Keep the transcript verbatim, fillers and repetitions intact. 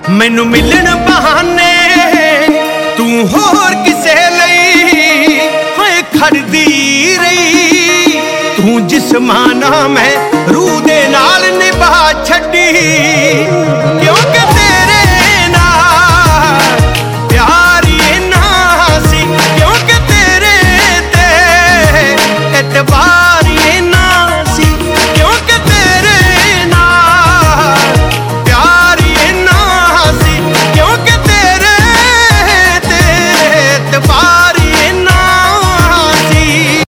मैनू मिलन बहाने तू होर किसे लई होए खड़दी रही। तू जिस्माना मैं रूह दे नाल निभा छड्डी क्योंकि